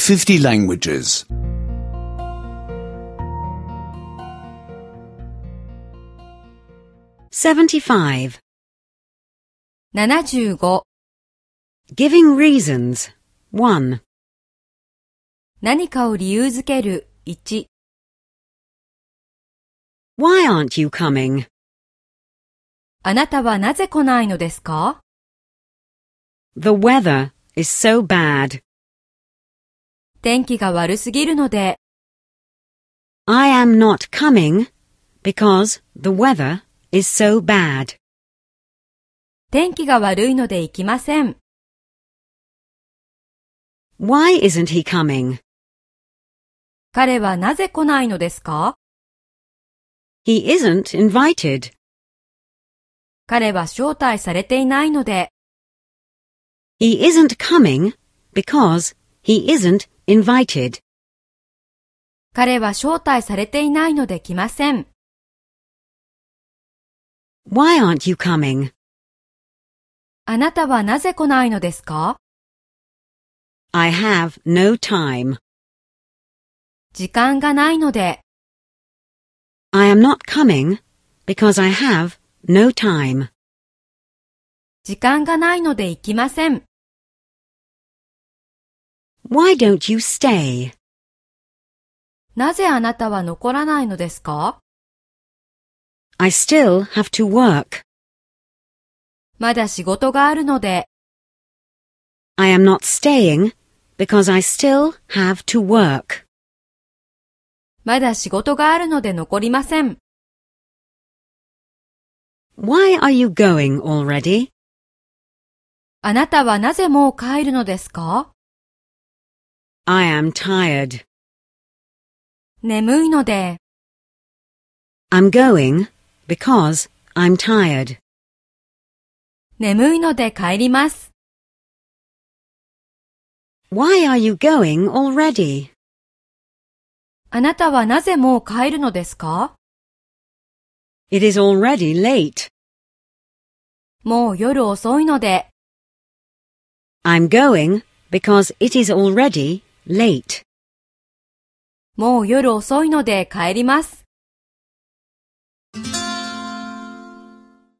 50 languages. 75. 75. Giving reasons. 1. 何かを理由づける。1. Why aren't you coming? あなたはなぜ来ないのですか？ The weather is so bad. 天気が悪すぎるので。 I am not coming because the weather is so bad. 天気が悪いので行きません。 Why isn't he coming? 彼はなぜ来ないのですか？ He isn't invited. 彼は招待されていないので。 He isn't coming because he isn't invited. 彼は招待されていないので来ません。 Why aren't you coming? あなたはなぜ来ないのですか？ I have no time. 時間がないので。 I am not coming because I have no time. 時間がないので行きません。 Why don't you stay? なぜあなたは残らないのですか？ I still have to work. まだ仕事があるので。 I am not staying because I still have to work. まだ仕事があるので残りません。 Why are you going already? あなたはなぜもう帰るのですか？ I am tired. 眠いので。 I'm going because I'm tired. 眠いので帰ります。 Why are you going already? あなたはなぜもう帰るのですか？ It is already late. もう夜遅いので。 I'm going because it is already late. もう夜遅いので帰ります。